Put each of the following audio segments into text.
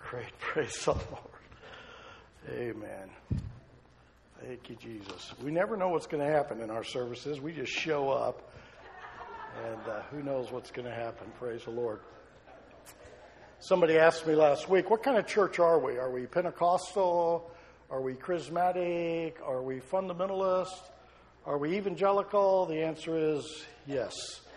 Great. Praise the Lord. Amen. Thank you, Jesus. We never know what's going to happen in our services. We just show up, and who knows what's going to happen. Praise the Lord. Somebody asked me last week, what kind of church are we? Are we Pentecostal? Are we charismatic? Are we fundamentalist? Are we evangelical? The answer is yes.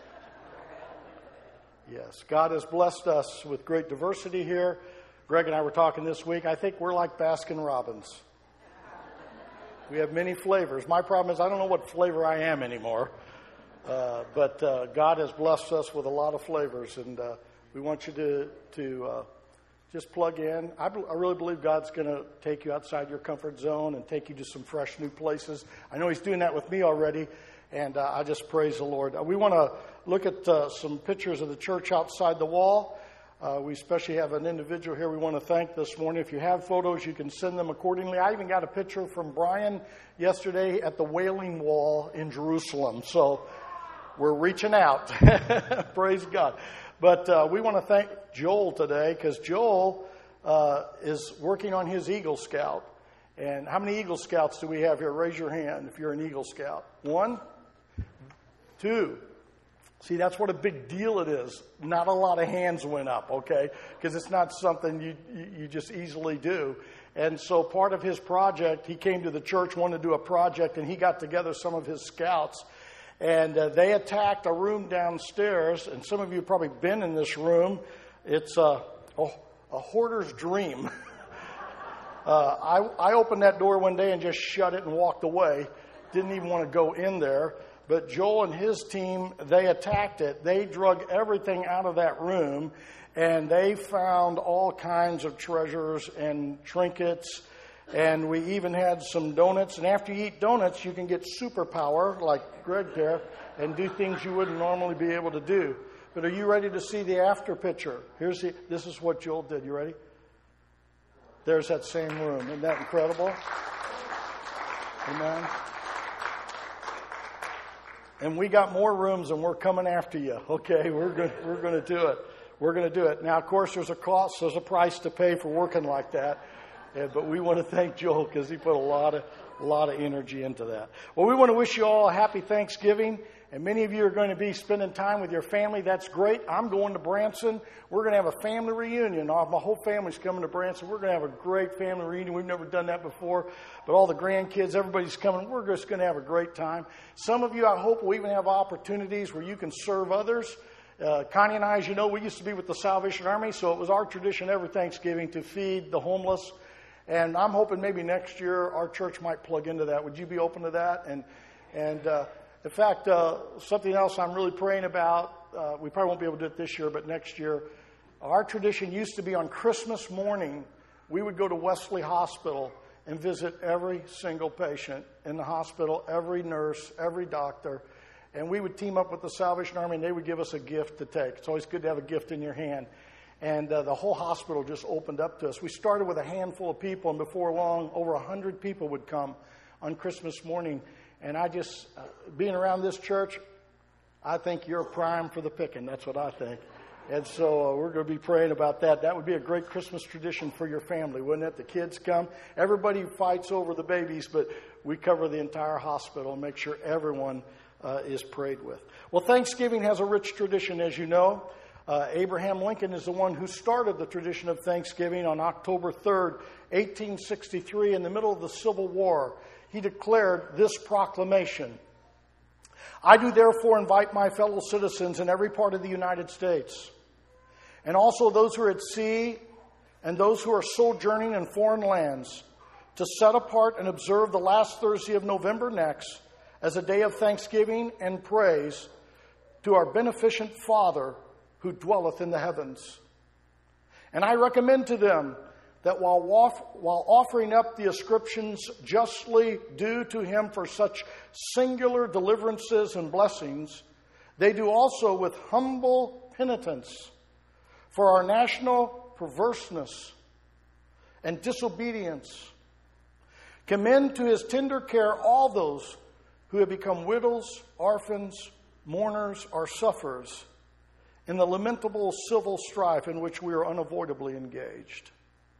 Yes. God has blessed us with great diversity here. Greg and I were talking this week. I think we're like Baskin Robbins. We have many flavors. My problem is I don't know what flavor I am anymore. But God has blessed us with a lot of flavors, and we want you to just plug in. I really believe God's going to take you outside your comfort zone and take you to some fresh new places. I know He's doing that with me already, and I just praise the Lord. We want to look at some pictures of the church outside the wall. We especially have an individual here we want to thank this morning. If you have photos, you can send them accordingly. I even got a picture from Brian yesterday at the Wailing Wall in Jerusalem. So we're reaching out. Praise God. But we want to thank Joel today because Joel is working on his Eagle Scout. And how many Eagle Scouts do we have here? Raise your hand if you're an Eagle Scout. 1, 2. See, that's what a big deal it is. Not a lot of hands went up, okay? Because it's not something you just easily do. And so part of his project, he came to the church, wanted to do a project, and he got together some of his scouts. And they attacked a room downstairs, and some of you have probably been in this room. It's a hoarder's dream. I opened that door one day and just shut it and walked away. Didn't even want to go in there. But Joel and his team, they attacked it. They drug everything out of that room, and they found all kinds of treasures and trinkets. And we even had some donuts. And after you eat donuts, you can get superpower, like Greg there, and do things you wouldn't normally be able to do. But are you ready to see the after picture? This is what Joel did. You ready? There's that same room. Isn't that incredible? Amen. And we got more rooms, and we're coming after you. Okay, we're going to do it. We're going to do it. Now, of course, there's a cost, there's a price to pay for working like that. But we want to thank Joel because he put a lot of energy into that. Well, we want to wish you all a happy Thanksgiving. And many of you are going to be spending time with your family. That's great. I'm going to Branson. We're going to have a family reunion. My whole family's coming to Branson. We're going to have a great family reunion. We've never done that before. But all the grandkids, everybody's coming. We're just going to have a great time. Some of you, I hope, will even have opportunities where you can serve others. Connie and I, as you know, we used to be with the Salvation Army. So it was our tradition every Thanksgiving to feed the homeless. And I'm hoping maybe next year our church might plug into that. Would you be open to that? And in fact, something else I'm really praying about, we probably won't be able to do it this year, but next year, our tradition used to be on Christmas morning, we would go to Wesley Hospital and visit every single patient in the hospital, every nurse, every doctor, and we would team up with the Salvation Army, and they would give us a gift to take. It's always good to have a gift in your hand. And the whole hospital just opened up to us. We started with a handful of people, and before long, over 100 people would come on Christmas morning. And I just, being around this church, I think you're prime for the picking. That's what I think. And so we're going to be praying about that. That would be a great Christmas tradition for your family, wouldn't it? The kids come. Everybody fights over the babies, but we cover the entire hospital and make sure everyone is prayed with. Well, Thanksgiving has a rich tradition, as you know. Abraham Lincoln is the one who started the tradition of Thanksgiving on October 3rd, 1863, in the middle of the Civil War. He declared this proclamation: I do therefore invite my fellow citizens in every part of the United States, and also those who are at sea and those who are sojourning in foreign lands, to set apart and observe the last Thursday of November next as a day of thanksgiving and praise to our beneficent Father who dwelleth in the heavens. And I recommend to them that while offering up the ascriptions justly due to Him for such singular deliverances and blessings, they do also with humble penitence for our national perverseness and disobedience. Commend to His tender care all those who have become widows, orphans, mourners, or sufferers in the lamentable civil strife in which we are unavoidably engaged.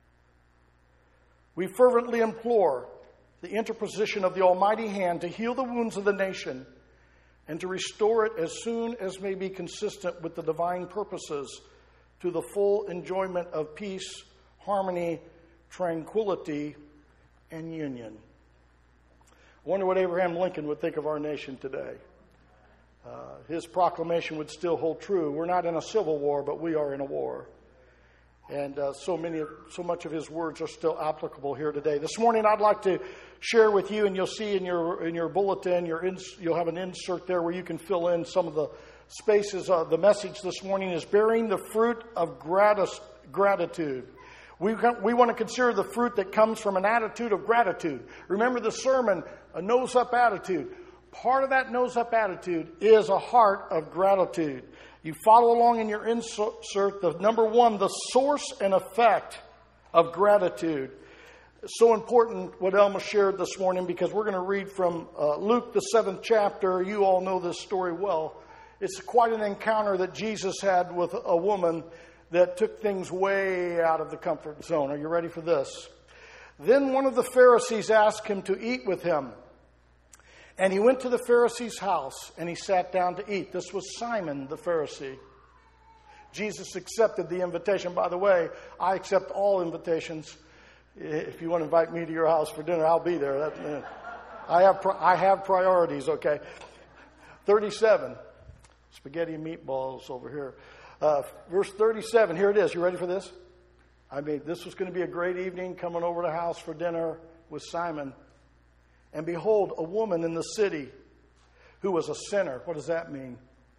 We fervently implore the interposition of the Almighty hand to heal the wounds of the nation and to restore it as soon as may be consistent with the divine purposes to the full enjoyment of peace, harmony, tranquility, and union. I wonder what Abraham Lincoln would think of our nation today. His proclamation would still hold true. We're not in a civil war, but we are in a war. And so much of his words are still applicable here today. This morning, I'd like to share with you, and you'll see in your bulletin, you'll have an insert there where you can fill in some of the spaces. The message this morning is bearing the fruit of gratitude. We want to consider the fruit that comes from an attitude of gratitude. Remember the sermon, a nose-up attitude. Part of that nose-up attitude is a heart of gratitude. You follow along in your insert, the number one, the source and effect of gratitude. It's so important what Elma shared this morning because we're going to read from Luke, the 7th chapter. You all know this story well. It's quite an encounter that Jesus had with a woman that took things way out of the comfort zone. Are you ready for this? Then one of the Pharisees asked him to eat with him. And he went to the Pharisee's house and he sat down to eat. This was Simon the Pharisee. Jesus accepted the invitation. By the way, I accept all invitations. If you want to invite me to your house for dinner, I'll be there. I have priorities, okay? 37. Spaghetti and meatballs over here. Verse 37. Here it is. You ready for this? This was going to be a great evening, coming over to the house for dinner with Simon. And behold, a woman in the city who was a sinner. What does that mean?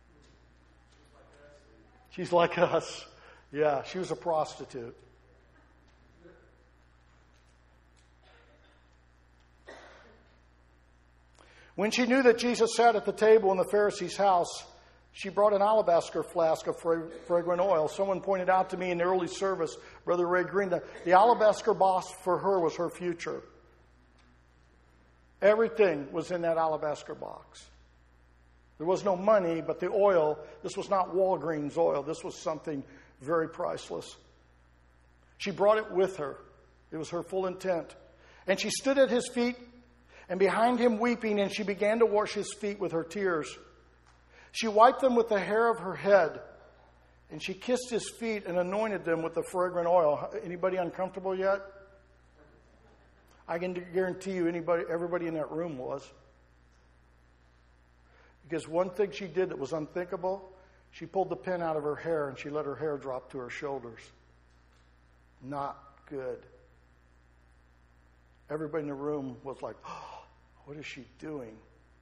She's like us. Yeah, she was a prostitute. When she knew that Jesus sat at the table in the Pharisee's house, she brought an alabaster flask of fragrant oil. Someone pointed out to me in the early service, Brother Ray Green, that the alabaster box for her was her future. Everything was in that alabaster box. There was no money, but the oil, this was not Walgreens oil. This was something very priceless. She brought it with her. It was her full intent. And she stood at his feet and behind him weeping, and she began to wash his feet with her tears. She wiped them with the hair of her head, and she kissed his feet and anointed them with the fragrant oil. Anybody uncomfortable yet? I can guarantee you everybody in that room was. Because one thing she did that was unthinkable, she pulled the pin out of her hair and she let her hair drop to her shoulders. Not good. Everybody in the room was like, oh, what is she doing?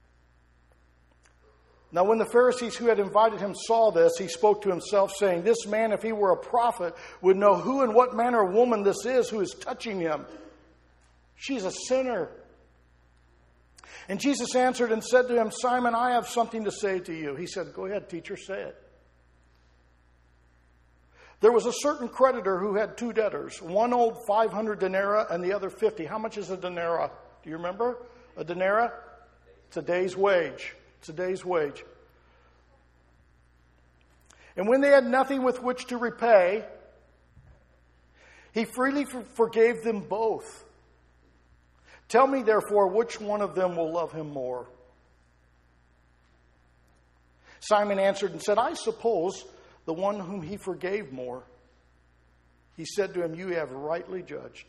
Now when the Pharisees who had invited him saw this, he spoke to himself, saying, this man, if he were a prophet, would know who and what manner of woman this is who is touching him. She's a sinner. And Jesus answered and said to him, Simon, I have something to say to you. He said, go ahead, teacher, say it. There was a certain creditor who had two debtors. One owed 500 denarii and the other 50. How much is a denarii? Do you remember? A denarii? It's a day's wage. It's a day's wage. And when they had nothing with which to repay, he freely forgave them both. Tell me, therefore, which one of them will love him more? Simon answered and said, I suppose the one whom he forgave more. He said to him, you have rightly judged.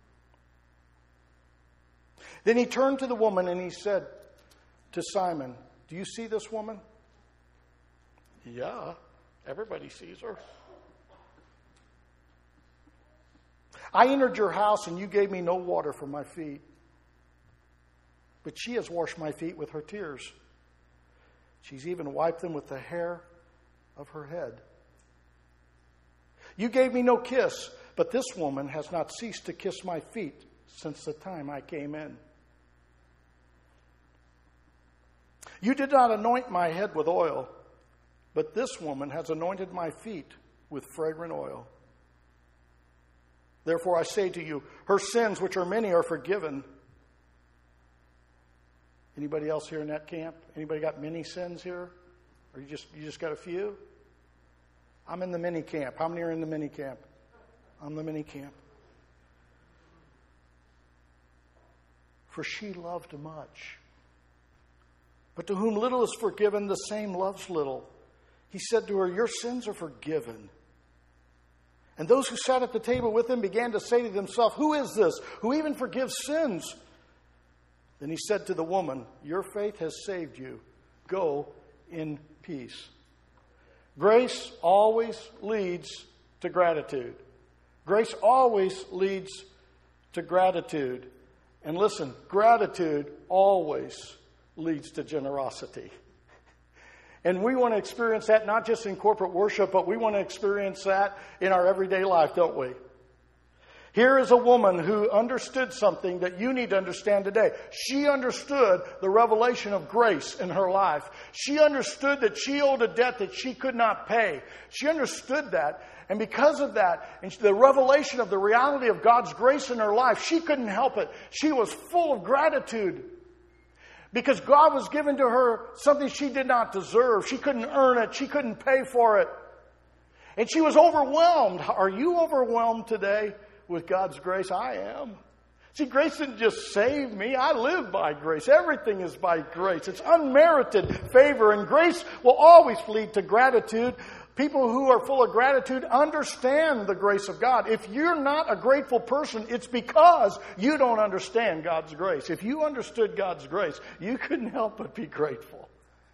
Then he turned to the woman and he said to Simon, do you see this woman? Yeah, everybody sees her. I entered your house and you gave me no water for my feet. But she has washed my feet with her tears. She's even wiped them with the hair of her head. You gave me no kiss, but this woman has not ceased to kiss my feet since the time I came in. You did not anoint my head with oil, but this woman has anointed my feet with fragrant oil. Therefore I say to you, her sins, which are many, are forgiven. Anybody else here in that camp? Anybody got many sins here? Or you just got a few? I'm in the mini camp. How many are in the mini camp? I'm the mini camp. for she loved much. But to whom little is forgiven, the same loves little. He said to her, your sins are forgiven. And those who sat at the table with him began to say to themselves, who is this who even forgives sins? Then he said to the woman, your faith has saved you. Go in peace. Grace always leads to gratitude. Grace always leads to gratitude. And listen, gratitude always leads to generosity. And we want to experience that not just in corporate worship, but we want to experience that in our everyday life, don't we? Here is a woman who understood something that you need to understand today. She understood the revelation of grace in her life. She understood that she owed a debt that she could not pay. She understood that. And because of that, and the revelation of the reality of God's grace in her life, she couldn't help it. She was full of gratitude. Because God was giving to her something she did not deserve. She couldn't earn it. She couldn't pay for it. And she was overwhelmed. Are you overwhelmed today with God's grace? I am. See, grace didn't just save me. I live by grace. Everything is by grace. It's unmerited favor. And grace will always lead to gratitude. People who are full of gratitude understand the grace of God. If you're not a grateful person, it's because you don't understand God's grace. If you understood God's grace, you couldn't help but be grateful.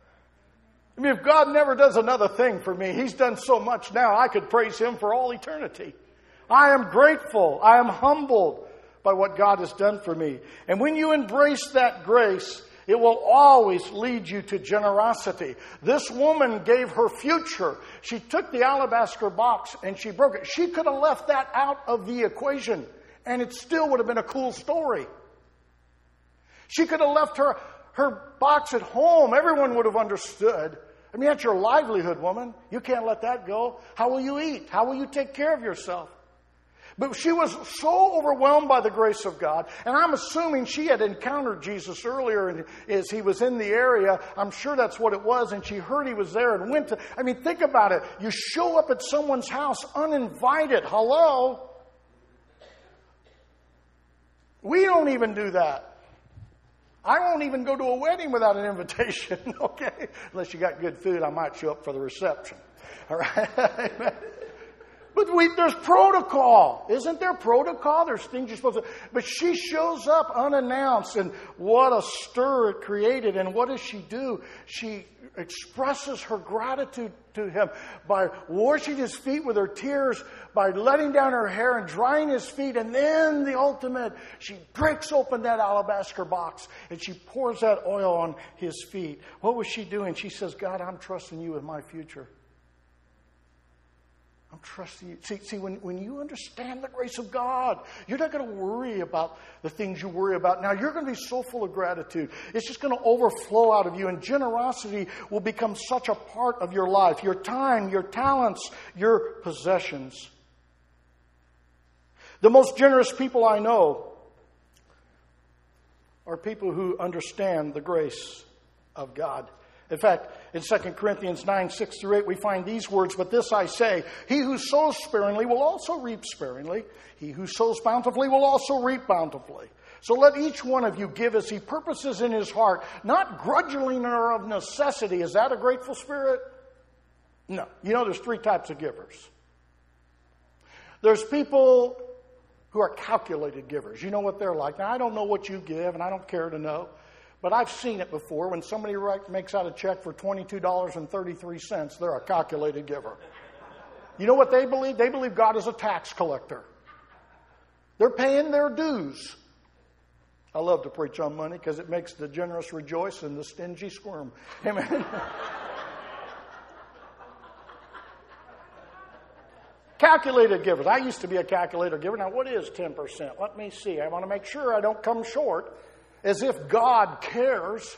I mean, if God never does another thing for me, He's done so much now, I could praise Him for all eternity. I am grateful. I am humbled by what God has done for me. And when you embrace that grace, it will always lead you to generosity. This woman gave her future. She took the alabaster box and she broke it. She could have left that out of the equation, and it still would have been a cool story. She could have left her box at home. Everyone would have understood. I mean, that's your livelihood, woman. You can't let that go. How will you eat? How will you take care of yourself? But she was so overwhelmed by the grace of God, and I'm assuming she had encountered Jesus earlier and as he was in the area. I'm sure that's what it was, and she heard he was there and went to... I mean, think about it. You show up at someone's house uninvited. Hello? We don't even do that. I won't even go to a wedding without an invitation, okay? Unless you got good food, I might show up for the reception. All right? But there's protocol. Isn't there protocol? There's things you're supposed to... But she shows up unannounced, and what a stir it created. And what does she do? She expresses her gratitude to him by washing his feet with her tears, by letting down her hair and drying his feet. And then the ultimate, she breaks open that alabaster box and she pours that oil on his feet. What was she doing? She says, God, I'm trusting you with my future. I'm trusting you. See, when you understand the grace of God, you're not going to worry about the things you worry about. Now, you're going to be so full of gratitude. It's just going to overflow out of you, and generosity will become such a part of your life, your time, your talents, your possessions. The most generous people I know are people who understand the grace of God. In fact, in 2 Corinthians 9, 6 through 8, we find these words, but this I say, he who sows sparingly will also reap sparingly. He who sows bountifully will also reap bountifully. So let each one of you give as he purposes in his heart, not grudgingly nor of necessity. Is that a grateful spirit? No. You know, there's three types of givers. There's people who are calculated givers. You know what they're like. Now, I don't know what you give, and I don't care to know. But I've seen it before. When somebody makes out a check for $22.33, they're a calculated giver. You know what they believe? They believe God is a tax collector. They're paying their dues. I love to preach on money because it makes the generous rejoice and the stingy squirm. Amen. Calculated givers. I used to be a calculator giver. Now, what is 10%? Let me see. I want to make sure I don't come short. As if God cares.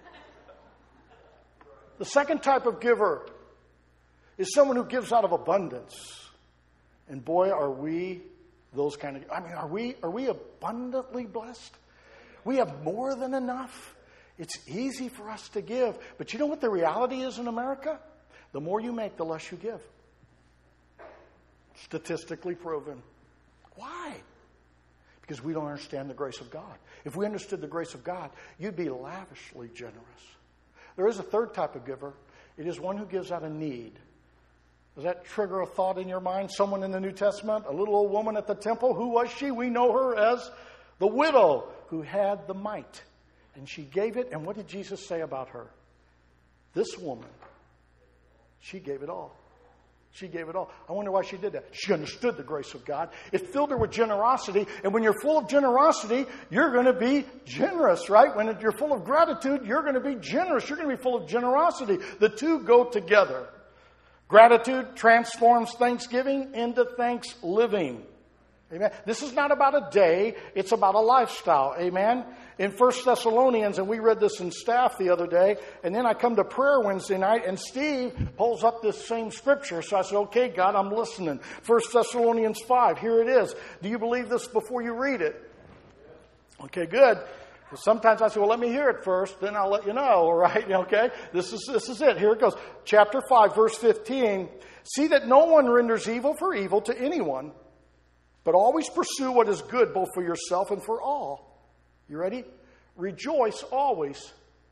The second type of giver is someone who gives out of abundance. And boy, are we those kind of... I mean, are we abundantly blessed? We have more than enough. It's easy for us to give. But you know what the reality is in America? The more you make, the less you give. Statistically proven. Why? Because we don't understand the grace of God. If we understood the grace of God, you'd be lavishly generous. There is a third type of giver. It is one who gives out of need. Does that trigger a thought in your mind? Someone in the New Testament, a little old woman at the temple. Who was she? We know her as the widow who had the mite. And she gave it. And what did Jesus say about her? This woman, she gave it all. She gave it all. I wonder why she did that. She understood the grace of God. It filled her with generosity. And when you're full of generosity, you're going to be generous, right? When you're full of gratitude, you're going to be generous. You're going to be full of generosity. The two go together. Gratitude transforms thanksgiving into thanks living. Amen. This is not about a day. It's about a lifestyle. Amen. In 1 Thessalonians, and we read this in staff the other day, and then I come to prayer Wednesday night, and Steve pulls up this same scripture. So I said, okay, God, I'm listening. 1 Thessalonians 5, here it is. Do you believe this before you read it? Okay, good. Sometimes I say, well, let me hear it first, then I'll let you know, all right? Okay, this is it. Here it goes. Chapter 5, verse 15. See that no one renders evil for evil to anyone, but always pursue what is good both for yourself and for all. You ready? Rejoice always.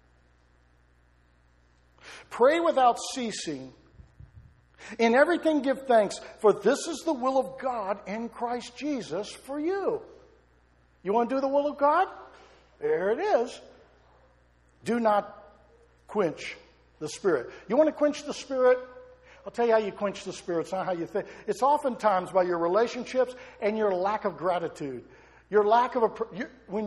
Pray without ceasing. In everything give thanks, for this is the will of God in Christ Jesus for you. You want to do the will of God? There it is. Do not quench the Spirit. You want to quench the Spirit? I'll tell you how you quench the Spirit. It's not how you think. It's oftentimes by your relationships and your lack of gratitude. Your lack of when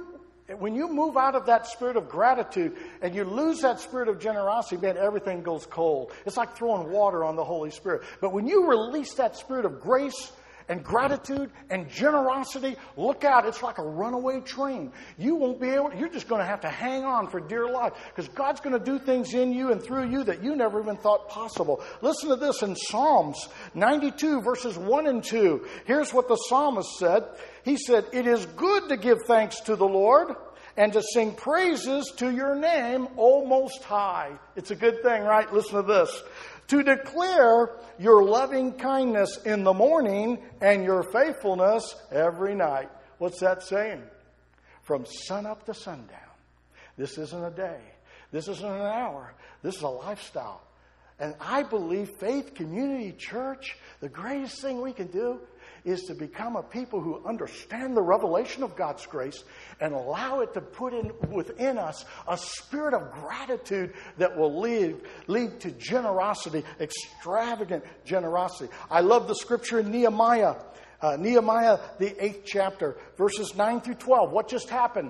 you move out of that spirit of gratitude and you lose that spirit of generosity, man, everything goes cold. It's like throwing water on the Holy Spirit. But when you release that spirit of grace and gratitude and generosity, look out. It's like a runaway train. You won't be able, you're just going to have to hang on for dear life because God's going to do things in you and through you that you never even thought possible. Listen to this in Psalms 92 verses 1 and 2. Here's what the psalmist said. He said, it is good to give thanks to the Lord and to sing praises to your name, O Most High. It's a good thing, right? Listen to this. To declare your loving kindness in the morning and your faithfulness every night. What's that saying? From sun up to sundown. This isn't a day. This isn't an hour. This is a lifestyle. And I believe Faith Community Church, the greatest thing we can do is to become a people who understand the revelation of God's grace and allow it to put in within us a spirit of gratitude that will lead to generosity, extravagant generosity. I love the scripture in Nehemiah. Nehemiah, the 8th chapter, verses 9 through 12. What just happened?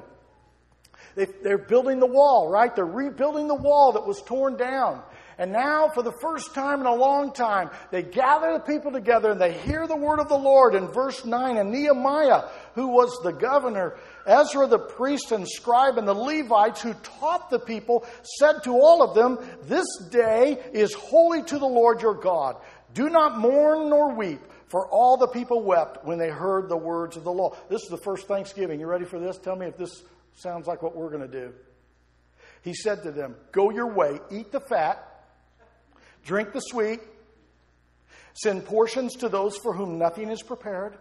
They're building the wall, right? They're rebuilding the wall that was torn down. And now, for the first time in a long time, they gather the people together and they hear the word of the Lord in verse 9. And Nehemiah, who was the governor, Ezra the priest and scribe, and the Levites who taught the people, said to all of them, this day is holy to the Lord your God. Do not mourn nor weep. For all the people wept when they heard the words of the law. This is the first Thanksgiving. You ready for this? Tell me if this sounds like what we're going to do. He said to them, go your way, eat the fat, drink the sweet, send portions to those for whom nothing is prepared.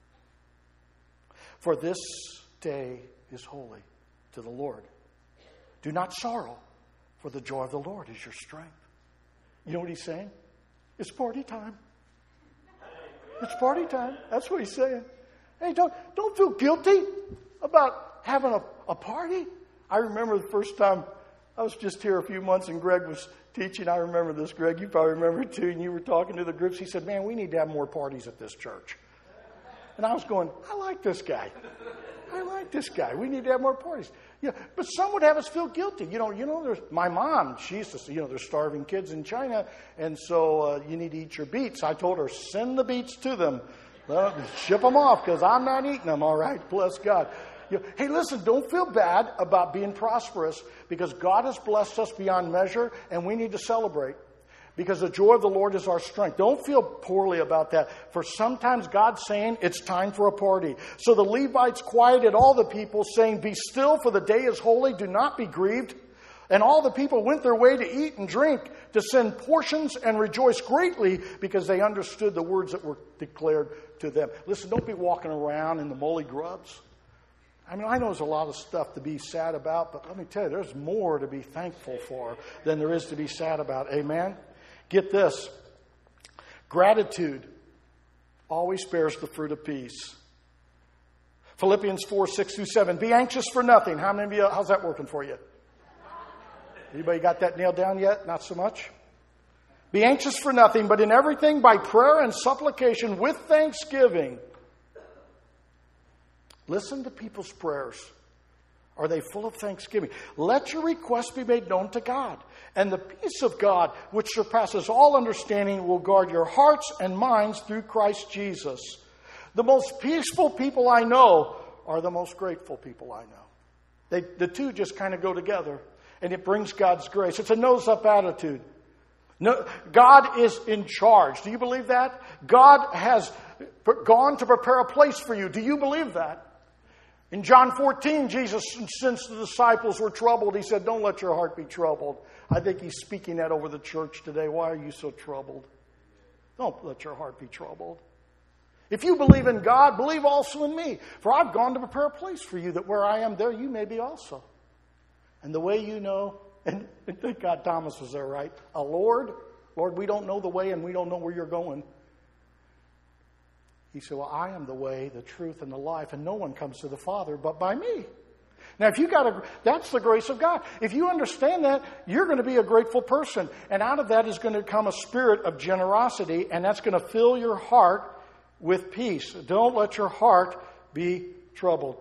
For this day is holy to the Lord. Do not sorrow, for the joy of the Lord is your strength. You know what he's saying? It's party time. It's party time. That's what he's saying. Hey, don't feel guilty about having a party. I remember the first time I was just here a few months and Greg was teaching. I remember this, Greg. You probably remember it too. And you were talking to the groups. He said, man, we need to have more parties at this church. And I was going, I like this guy. I like this guy. We need to have more parties. Yeah, but some would have us feel guilty. You know, there's my mom. She used to say, there's starving kids in China, and so you need to eat your beets. I told her, send the beets to them. Ship them off because I'm not eating them. All right, bless God. Hey, listen, don't feel bad about being prosperous because God has blessed us beyond measure, and we need to celebrate. Because the joy of the Lord is our strength. Don't feel poorly about that. For sometimes God's saying it's time for a party. So the Levites quieted all the people, saying, be still, for the day is holy. Do not be grieved. And all the people went their way to eat and drink, to send portions and rejoice greatly because they understood the words that were declared to them. Listen, don't be walking around in the molly grubs. I mean, I know there's a lot of stuff to be sad about, but let me tell you, there's more to be thankful for than there is to be sad about. Amen? Get this. Gratitude always bears the fruit of peace. Philippians 4:6-7. Be anxious for nothing. How many of you, how's that working for you? Anybody got that nailed down yet? Not so much? Be anxious for nothing, but in everything by prayer and supplication with thanksgiving. Listen to people's prayers. Are they full of thanksgiving? Let your requests be made known to God. And the peace of God, which surpasses all understanding, will guard your hearts and minds through Christ Jesus. The most peaceful people I know are the most grateful people I know. The two just kind of go together. And it brings God's grace. It's a nose-up attitude. No, God is in charge. Do you believe that? God has gone to prepare a place for you. Do you believe that? In John 14, Jesus, since the disciples were troubled, he said, don't let your heart be troubled. I think he's speaking that over the church today. Why are you so troubled? Don't let your heart be troubled. If you believe in God, believe also in me. For I've gone to prepare a place for you, that where I am, there you may be also. And the way you know, and thank God Thomas was there, right? Lord, we don't know the way and we don't know where you're going. He said, well, I am the way, the truth, and the life, and no one comes to the Father but by me. Now, if you that's the grace of God. If you understand that, you're going to be a grateful person. And out of that is going to come a spirit of generosity, and that's going to fill your heart with peace. Don't let your heart be troubled.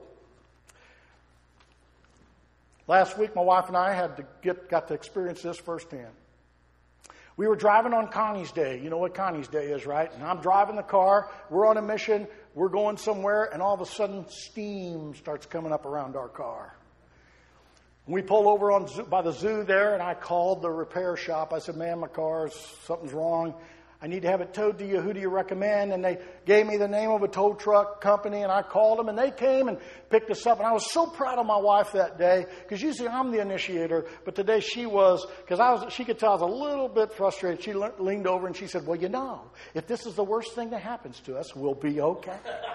Last week, my wife and I got to experience this firsthand. We were driving on Connie's Day. You know what Connie's Day is, right? And I'm driving the car. We're on a mission. We're going somewhere. And all of a sudden, steam starts coming up around our car. We pull over by the zoo there, and I called the repair shop. I said, man, something's wrong. I need to have it towed to you. Who do you recommend? And they gave me the name of a tow truck company, and I called them, and they came and picked us up. And I was so proud of my wife that day, because usually I'm the initiator, but today she was, because she could tell I was a little bit frustrated. She leaned over and she said, well, if this is the worst thing that happens to us, we'll be okay.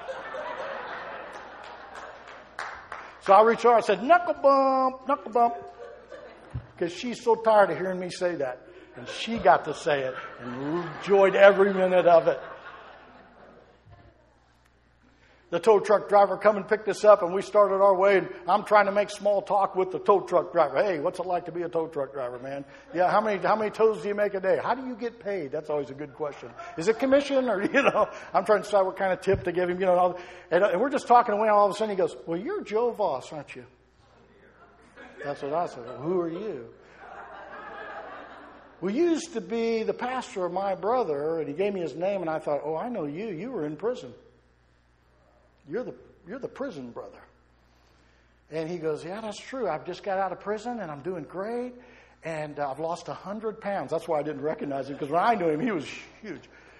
So I reached over, I said, knuckle bump, because she's so tired of hearing me say that. And she got to say it and enjoyed every minute of it. The tow truck driver come and picked us up, and we started our way. And I'm trying to make small talk with the tow truck driver. Hey, what's it like to be a tow truck driver, man? Yeah, how many tows do you make a day? How do you get paid? That's always a good question. Is it commission or, I'm trying to decide what kind of tip to give him, And we're just talking away, and all of a sudden he goes, well, you're Joe Voss, aren't you? That's what I said. Well, who are you? Well, you used to be the pastor of my brother, and he gave me his name, and I thought, oh, I know you. You were in prison. You're the prison brother. And he goes, yeah, that's true. I've just got out of prison, and I'm doing great, and I've lost 100 pounds. That's why I didn't recognize him, because when I knew him, he was huge.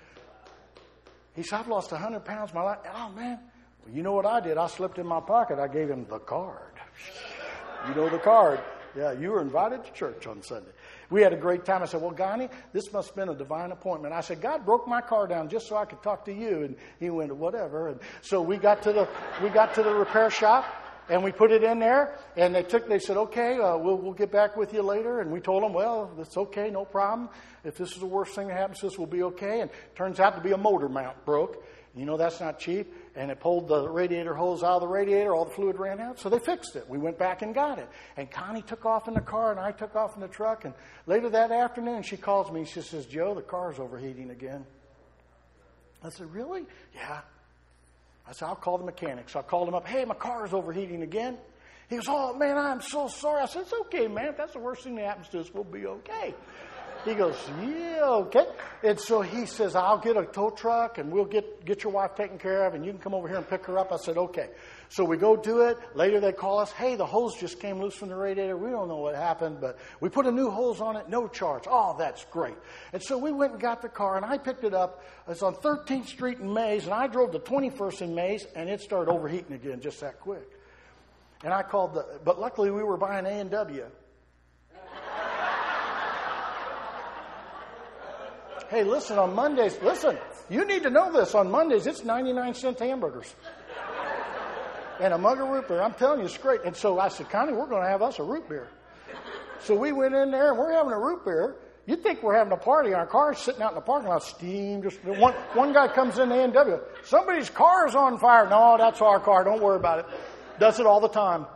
He said, I've lost 100 pounds in my life. Oh, man. Well, you know what I did? I slipped in my pocket. I gave him the card. You know the card. Yeah, you were invited to church on Sunday. We had a great time. I said, well, Gani, this must have been a divine appointment. I said, God broke my car down just so I could talk to you. And he went, whatever. And so we got to the repair shop, and we put it in there. And they said, okay, we'll get back with you later. And we told them, well, that's okay, no problem. If this is the worst thing that happens to us, we'll be okay. And it turns out to be a motor mount broke. That's not cheap. And it pulled the radiator hose out of the radiator. All the fluid ran out. So they fixed it. We went back and got it. And Connie took off in the car, and I took off in the truck. And later that afternoon, she calls me. She says, Joe, the car's overheating again. I said, really? Yeah. I said, I'll call the mechanic. So I called him up. Hey, my car's overheating again. He goes, oh, man, I'm so sorry. I said, it's okay, man. If that's the worst thing that happens to us, we'll be okay. He goes, yeah, okay. And so he says, I'll get a tow truck, and we'll get your wife taken care of, and you can come over here and pick her up. I said, okay. So we go do it. Later they call us, hey, the hose just came loose from the radiator. We don't know what happened, but we put a new hose on it, no charge. Oh, that's great. And so we went and got the car, and I picked it up. It's on 13th Street in Mays, and I drove to 21st in Mays, and it started overheating again just that quick. And I called but luckily we were buying A&W. Hey, listen, on Mondays, you need to know this. On Mondays, it's 99-cent hamburgers. And a mug of root beer. I'm telling you, it's great. And so I said, Connie, we're going to have us a root beer. So we went in there, and we're having a root beer. You'd think we're having a party. Our car's sitting out in the parking lot, steam. Just one guy comes in the A&W. Somebody's car is on fire. No, that's our car. Don't worry about it. Does it all the time.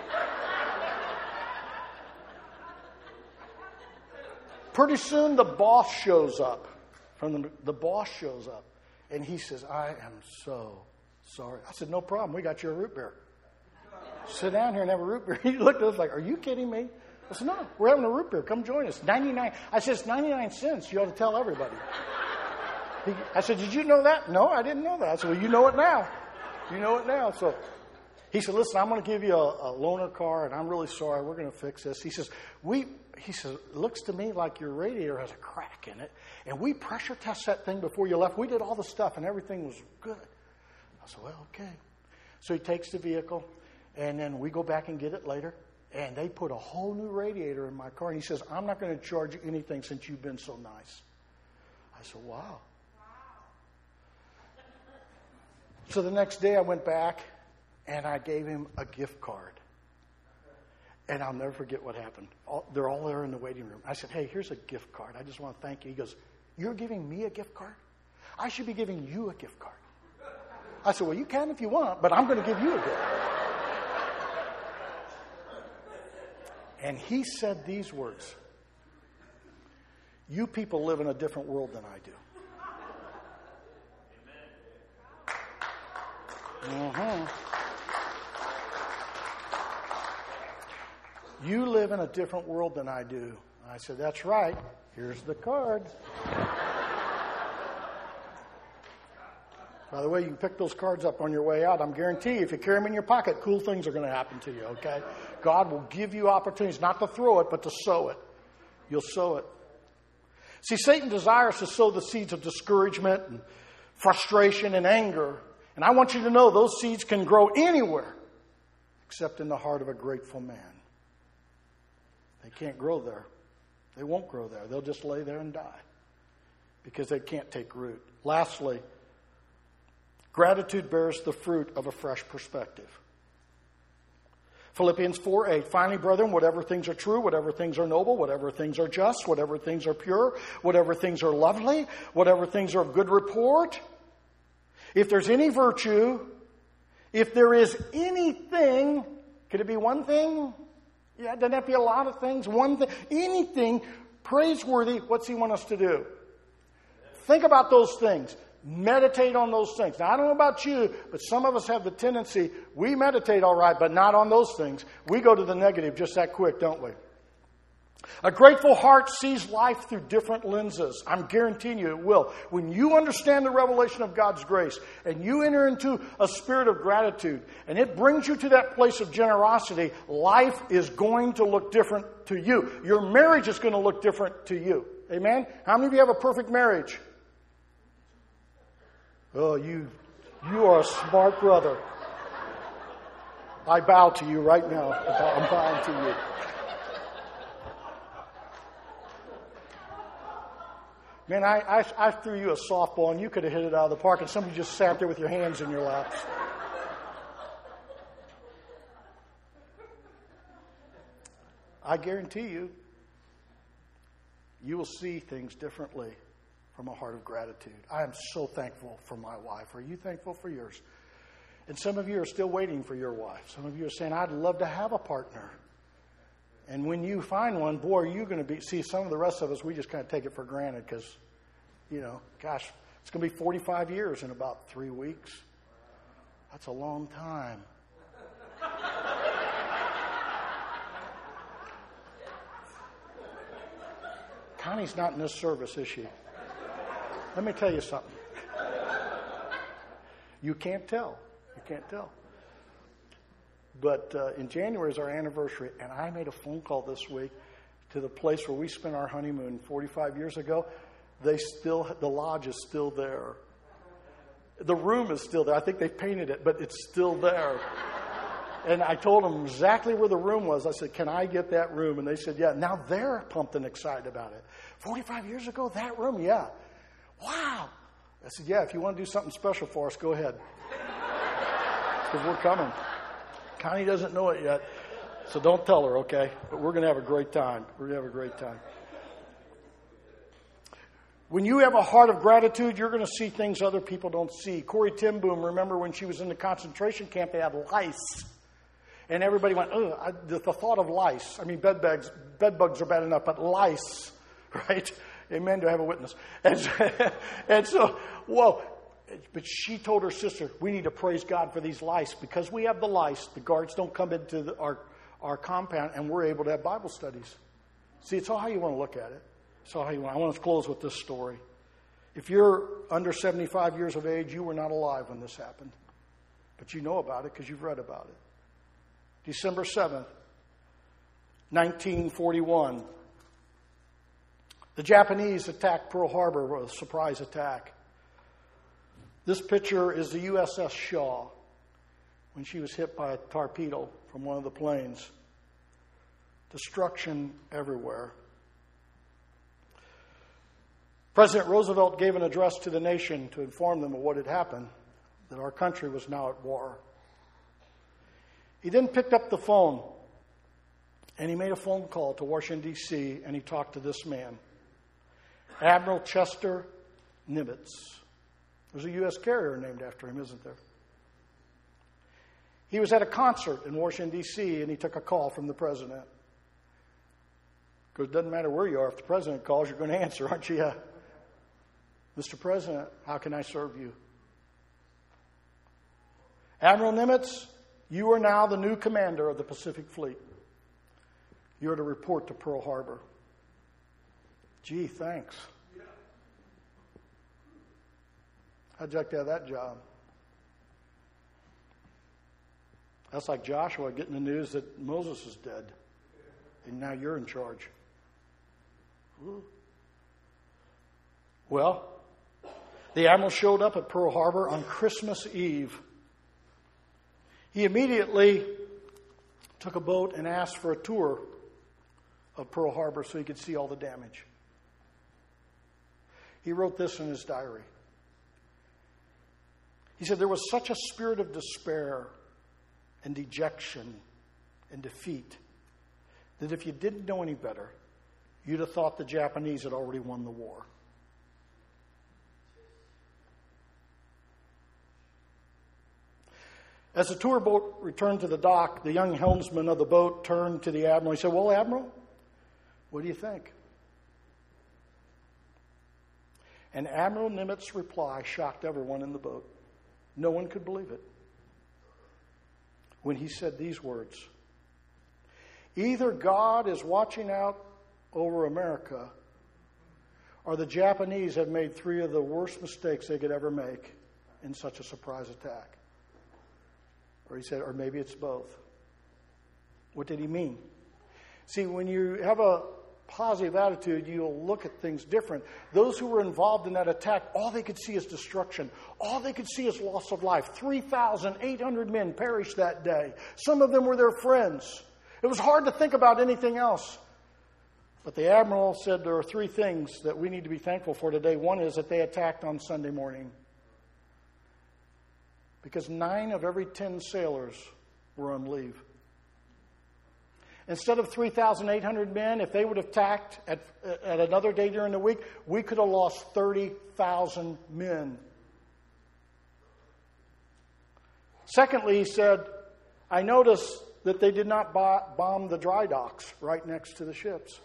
Pretty soon, the boss shows up. The boss shows up, and he says, I am so sorry. I said, no problem. We got you a root beer. Sit down here and have a root beer. He looked at us like, are you kidding me? I said, no, we're having a root beer. Come join us. 99. I said, it's 99 cents. You ought to tell everybody. I said, did you know that? No, I didn't know that. I said, well, you know it now. You know it now. So he said, listen, I'm going to give you a loaner car, and I'm really sorry. We're going to fix this. He says, it looks to me like your radiator has a crack in it, and we pressure test that thing before you left. We did all the stuff, and everything was good. I said, well, okay. So he takes the vehicle, and then we go back and get it later, and they put a whole new radiator in my car, and he says, I'm not going to charge you anything since you've been so nice. I said, wow. So the next day I went back, and I gave him a gift card. And I'll never forget what happened. They're all there in the waiting room. I said, hey, here's a gift card. I just want to thank you. He goes, you're giving me a gift card? I should be giving you a gift card. I said, well, you can if you want, but I'm going to give you a gift card. And he said these words. You people live in a different world than I do. You live in a different world than I do. I said, that's right. Here's the card. By the way, you can pick those cards up on your way out. I'm guarantee you, if you carry them in your pocket, cool things are going to happen to you, okay? God will give you opportunities, not to throw it, but to sow it. You'll sow it. See, Satan desires to sow the seeds of discouragement and frustration and anger. And I want you to know those seeds can grow anywhere except in the heart of a grateful man. They can't grow there. They won't grow there. They'll just lay there and die because they can't take root. Lastly, gratitude bears the fruit of a fresh perspective. Philippians 4:8. Finally, brethren, whatever things are true, whatever things are noble, whatever things are just, whatever things are pure, whatever things are lovely, whatever things are of good report, if there's any virtue, if there is anything, could it be one thing? Yeah, it doesn't have to be a lot of things. One thing, anything praiseworthy, what's he want us to do? Think about those things. Meditate on those things. Now, I don't know about you, but some of us have the tendency, we meditate all right, but not on those things. We go to the negative just that quick, don't we? A grateful heart sees life through different lenses. I'm guaranteeing you it will. When you understand the revelation of God's grace and you enter into a spirit of gratitude and it brings you to that place of generosity, life is going to look different to you. Your marriage is going to look different to you. Amen? How many of you have a perfect marriage? Oh, you are a smart brother. I bow to you right now. I'm bowing to you. Man, I threw you a softball and you could have hit it out of the park and somebody just sat there with your hands in your laps. I guarantee you, you will see things differently from a heart of gratitude. I am so thankful for my wife. Are you thankful for yours? And some of you are still waiting for your wife. Some of you are saying, I'd love to have a partner. And when you find one, boy, are you going to be... See, some of the rest of us, we just kind of take it for granted because, gosh, it's going to be 45 years in about 3 weeks. That's a long time. Connie's not in this service, is she? Let me tell you something. You can't tell. You can't tell. But in January is our anniversary, and I made a phone call this week to the place where we spent our honeymoon 45 years ago. The lodge is still there. The room is still there. I think they painted it, but it's still there. And I told them exactly where the room was. I said, can I get that room? And they said, yeah. Now they're pumped and excited about it. 45 years ago, that room, yeah. Wow. I said, yeah, if you want to do something special for us, go ahead. Because we're coming. Connie doesn't know it yet, so don't tell her, okay? But we're going to have a great time. We're going to have a great time. When you have a heart of gratitude, you're going to see things other people don't see. Corrie ten Boom, remember when she was in the concentration camp, they had lice. And everybody went, ugh, the thought of lice. I mean, bed bugs are bad enough, but lice, right? Amen, to have a witness. And so, whoa. But she told her sister, we need to praise God for these lice. Because we have the lice, the guards don't come into our compound, and we're able to have Bible studies. See, it's all how you want to look at it. It's all how you want. I want to close with this story. If you're under 75 years of age, you were not alive when this happened. But you know about it because you've read about it. December 7th, 1941. The Japanese attacked Pearl Harbor with a surprise attack. This picture is the USS Shaw when she was hit by a torpedo from one of the planes. Destruction everywhere. President Roosevelt gave an address to the nation to inform them of what had happened, that our country was now at war. He then picked up the phone, and he made a phone call to Washington, D.C., and he talked to this man, Admiral Chester Nimitz. There's a U.S. carrier named after him, isn't there? He was at a concert in Washington, D.C., and he took a call from the president. Because it doesn't matter where you are. If the president calls, you're going to answer, aren't you? Mr. President, how can I serve you? Admiral Nimitz, you are now the new commander of the Pacific Fleet. You are to report to Pearl Harbor. Gee, thanks. How'd you like to have that job? That's like Joshua getting the news that Moses is dead. And now you're in charge. Ooh. Well, the admiral showed up at Pearl Harbor on Christmas Eve. He immediately took a boat and asked for a tour of Pearl Harbor so he could see all the damage. He wrote this in his diary. He said, there was such a spirit of despair and dejection and defeat that if you didn't know any better, you'd have thought the Japanese had already won the war. As the tour boat returned to the dock, the young helmsman of the boat turned to the admiral. He said, well, Admiral, what do you think? And Admiral Nimitz's reply shocked everyone in the boat. No one could believe it. When he said these words, either God is watching out over America, or the Japanese have made 3 of the worst mistakes they could ever make in such a surprise attack. Or he said, or maybe it's both. What did he mean? See, when you have a positive attitude, you'll look at things different. Those who were involved in that attack, all they could see is destruction. All they could see is loss of life. 3,800 men perished that day. Some of them were their friends. It was hard to think about anything else. But the admiral said there are 3 things that we need to be thankful for today. One is that they attacked on Sunday morning. Because 9 of every 10 sailors were on leave. Instead of 3,800 men, if they would have attacked at another day during the week, we could have lost 30,000 men. Secondly, he said, I noticed that they did not bomb the dry docks right next to the ships.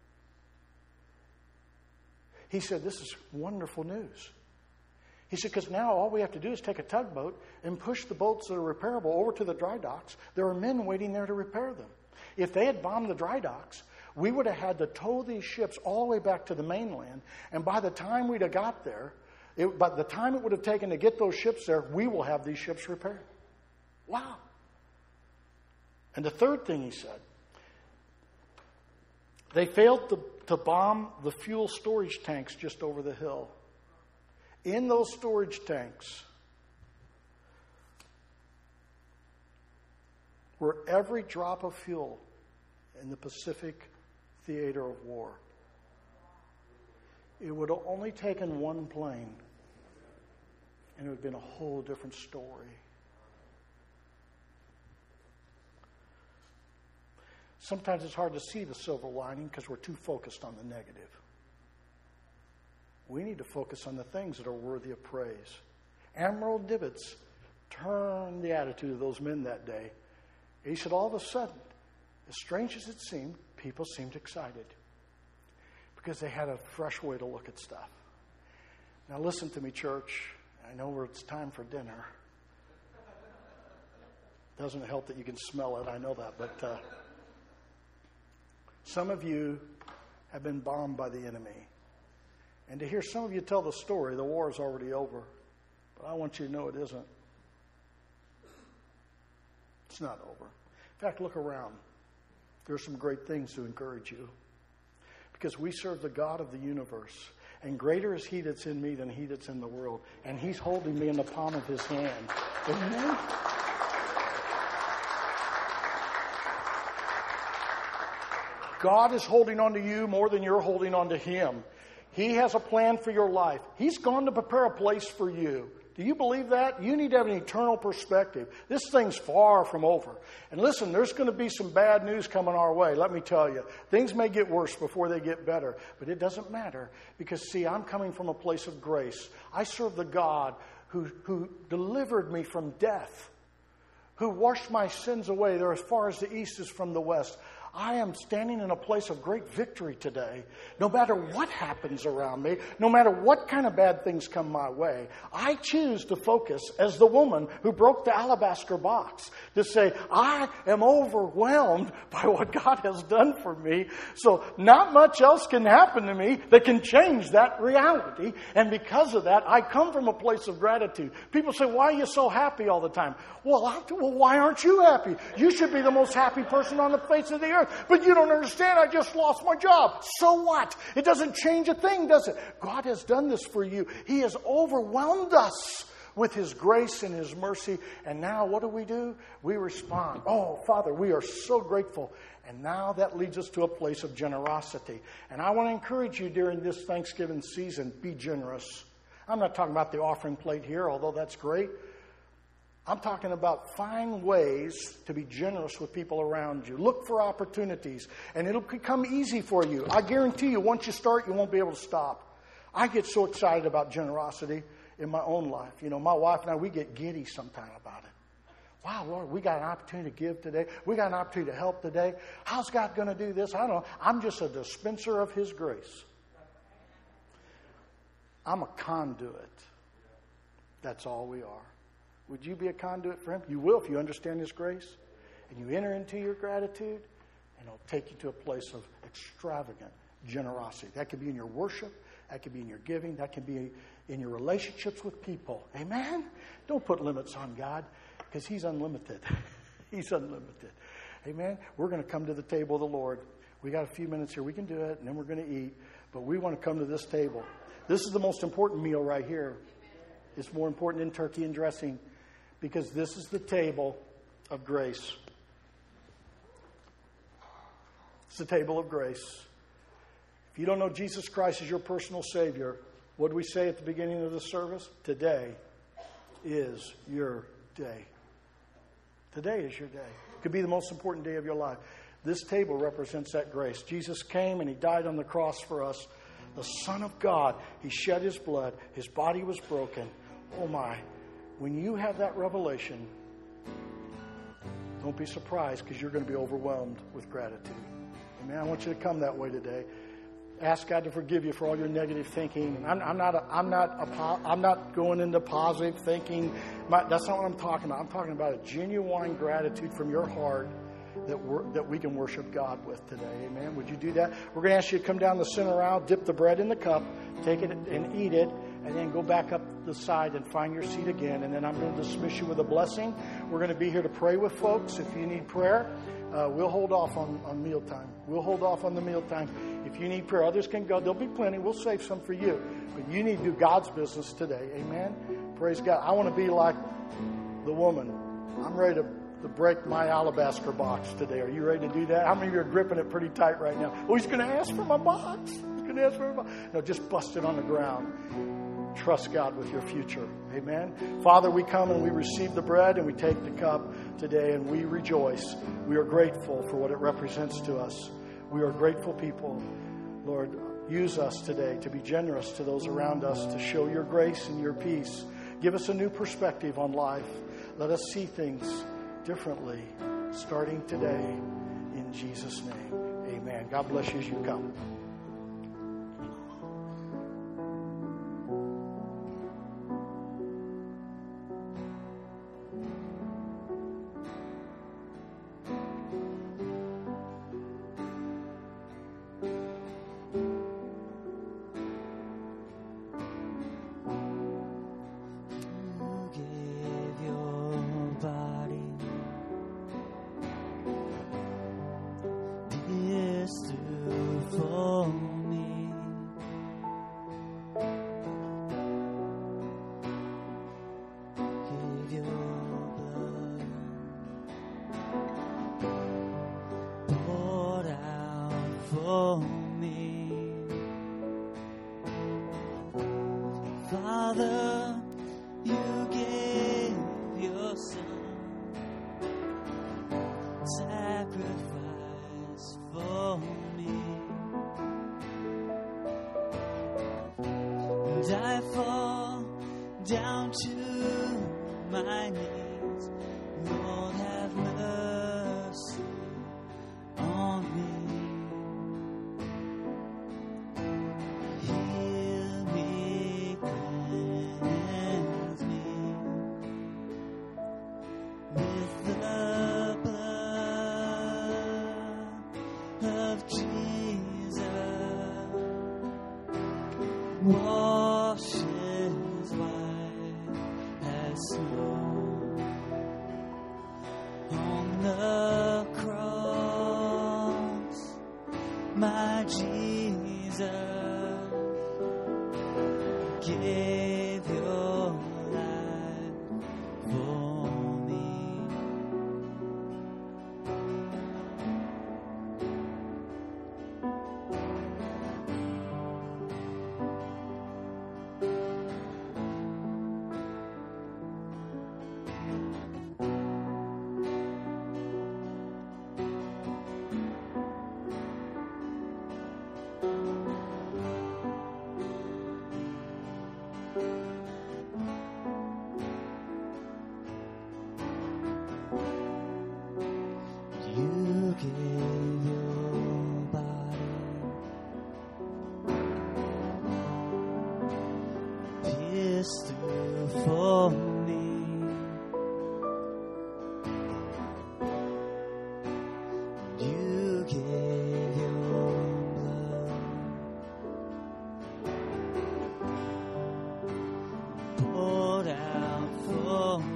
He said, this is wonderful news. He said, because now all we have to do is take a tugboat and push the boats that are repairable over to the dry docks. There are men waiting there to repair them. If they had bombed the dry docks, we would have had to tow these ships all the way back to the mainland. And by the time we'd have got there, by the time it would have taken to get those ships there, we will have these ships repaired. Wow. And the third thing he said, they failed to bomb the fuel storage tanks just over the hill. In those storage tanks were every drop of fuel in the Pacific theater of war. It would have only taken one plane, and it would have been a whole different story. Sometimes it's hard to see the silver lining because we're too focused on the negative. We need to focus on the things that are worthy of praise. Admiral Dibbets turned the attitude of those men that day. He said, all of a sudden, as strange as it seemed, people seemed excited because they had a fresh way to look at stuff. Now listen to me, church. I know it's time for dinner. Doesn't help that you can smell it. I know that. But some of you have been bombed by the enemy. And to hear some of you tell the story, the war is already over. But I want you to know it isn't. It's not over. In fact, look around. There are some great things to encourage you. Because we serve the God of the universe. And greater is He that's in me than he that's in the world. And He's holding me in the palm of His hand. Amen? God is holding on to you more than you're holding on to Him. He has a plan for your life. He's gone to prepare a place for you. Do you believe that? You need to have an eternal perspective. This thing's far from over. And listen, there's going to be some bad news coming our way. Let me tell you. Things may get worse before they get better. But it doesn't matter. Because, see, I'm coming from a place of grace. I serve the God who delivered me from death. Who washed my sins away. They're as far as the east is from the west. I am standing in a place of great victory today. No matter what happens around me, no matter what kind of bad things come my way, I choose to focus as the woman who broke the alabaster box to say, I am overwhelmed by what God has done for me. So not much else can happen to me that can change that reality. And because of that, I come from a place of gratitude. People say, why are you so happy all the time? Well, why aren't you happy? You should be the most happy person on the face of the earth. But you don't understand, I just lost my job. So what? It doesn't change a thing, does it? God has done this for you. He has overwhelmed us with His grace and His mercy. And now what do? We respond. Oh, Father, we are so grateful. And now that leads us to a place of generosity. And I want to encourage you during this Thanksgiving season, be generous. I'm not talking about the offering plate here, although that's great. I'm talking about find ways to be generous with people around you. Look for opportunities, and it'll become easy for you. I guarantee you, once you start, you won't be able to stop. I get so excited about generosity in my own life. You know, my wife and I, we get giddy sometime about it. Wow, Lord, we got an opportunity to give today. We got an opportunity to help today. How's God going to do this? I don't know. I'm just a dispenser of His grace. I'm a conduit. That's all we are. Would you be a conduit for Him? You will if you understand His grace and you enter into your gratitude, and it'll take you to a place of extravagant generosity. That could be in your worship. That could be in your giving. That could be in your relationships with people. Amen? Don't put limits on God because He's unlimited. He's unlimited. Amen? We're going to come to the table of the Lord. We got a few minutes here. We can do it, and then we're going to eat. But we want to come to this table. This is the most important meal right here. It's more important than turkey and dressing. Because this is the table of grace. It's the table of grace. If you don't know Jesus Christ as your personal Savior, what do we say at the beginning of the service? Today is your day. Today is your day. It could be the most important day of your life. This table represents that grace. Jesus came and He died on the cross for us. The Son of God, He shed His blood. His body was broken. Oh my. When you have that revelation, don't be surprised because you're going to be overwhelmed with gratitude. Amen. I want you to come that way today. Ask God to forgive you for all your negative thinking. I'm not going into positive thinking. That's not what I'm talking about. I'm talking about a genuine gratitude from your heart that we can worship God with today. Amen. Would you do that? We're going to ask you to come down the center aisle, dip the bread in the cup, take it and eat it, and then go back up the side and find your seat again. And then I'm going to dismiss you with a blessing. We're going to be here to pray with folks. If you need prayer, we'll hold off on mealtime. We'll hold off on the mealtime. If you need prayer, others can go. There'll be plenty. We'll save some for you. But you need to do God's business today. Amen. Praise God. I want to be like the woman. I'm ready to break my alabaster box today. Are you ready to do that? How many of you are gripping it pretty tight right now? Oh, He's going to ask for my box. He's going can ask for it. No, just bust it on the ground. Trust God with your future. Amen. Father, we come and we receive the bread and we take the cup today and we rejoice. We are grateful for what it represents to us. We are grateful people. Lord, use us today to be generous to those around us, to show your grace and your peace. Give us a new perspective on life. Let us see things differently starting today. In Jesus' name, amen. God bless you as you come. Father, you gave your Son, sacrifice for me, and I fall down to my knees. Lord, have mercy on me. Washes white as snow. On the cross, my Jesus gave your life for me. You gave your body, pierced through for me. You gave your blood, poured out for me.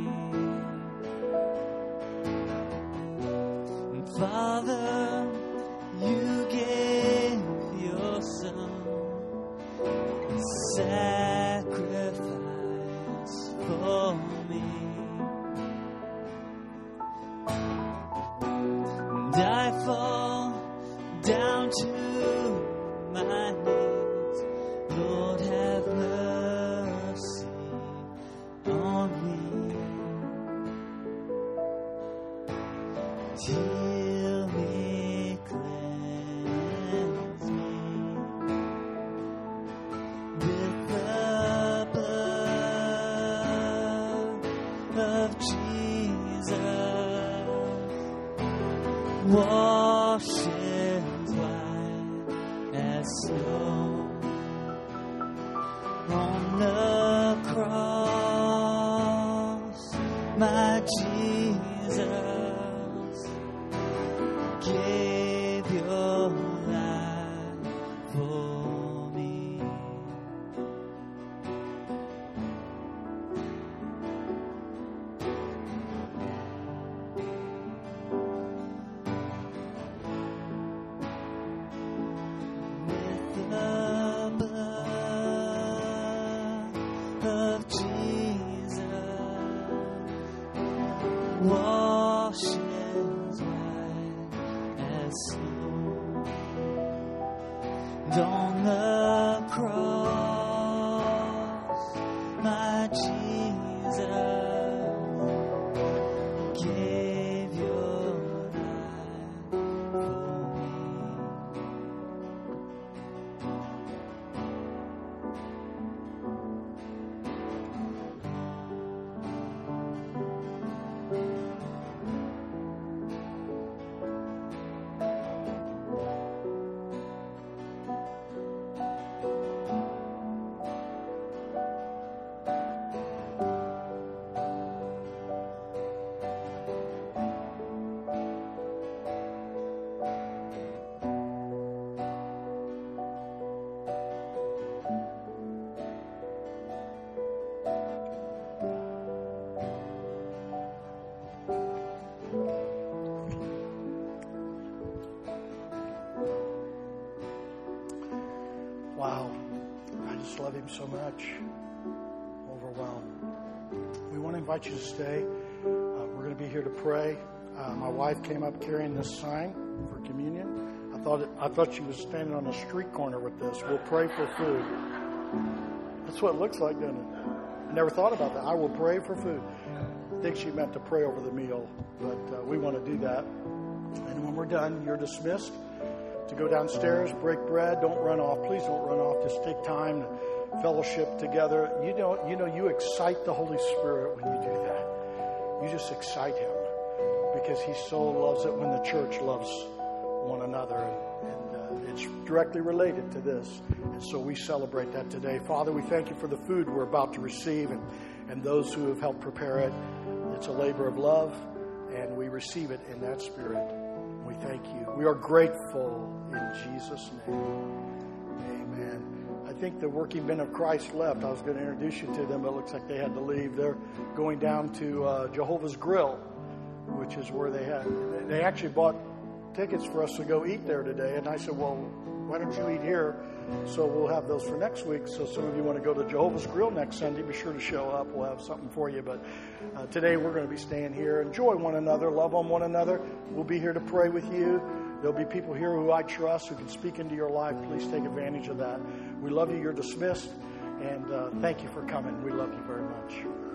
Father, you gave your Son, sacrifice for me, and I fall down to my knees. Lord, have mercy on me. Heal me, cleanse me with the blood of Jesus. Washes white as snow. On the cross, my Jesus gave your life for me. With the blood of Jesus, washes white as snow. Don't you so much. Overwhelmed. We want to invite you to stay. We're going to be here to pray. My wife came up carrying this sign for communion. I thought she was standing on a street corner with this. We'll pray for food. That's what it looks like, doesn't it? I never thought about that. I will pray for food. I think she meant to pray over the meal, but we want to do that. And when we're done, you're dismissed to go downstairs, break bread. Don't run off. Please don't run off. Just take time to fellowship together. You excite the Holy Spirit when you do that. You just excite Him because He so loves it when the church loves one another. And it's directly related to this. And so we celebrate that today. Father, we thank you for the food we're about to receive and those who have helped prepare it. It's a labor of love, and we receive it in that spirit. We thank you. We are grateful in Jesus' name. Amen. I think the working men of Christ left. I was going to introduce you to them, but it looks like they had to leave. They're going down to Jehovah's Grill, which is where they actually bought tickets for us to go eat there today. And I said, well, why don't you eat here? So we'll have those for next week. So some of you want to go to Jehovah's Grill next Sunday, be sure to show up. We'll have something for you. But today we're going to be staying here. Enjoy one another. Love on one another. We'll be here to pray with you. There'll be people here who I trust who can speak into your life. Please take advantage of that. We love you. You're dismissed. And thank you for coming. We love you very much.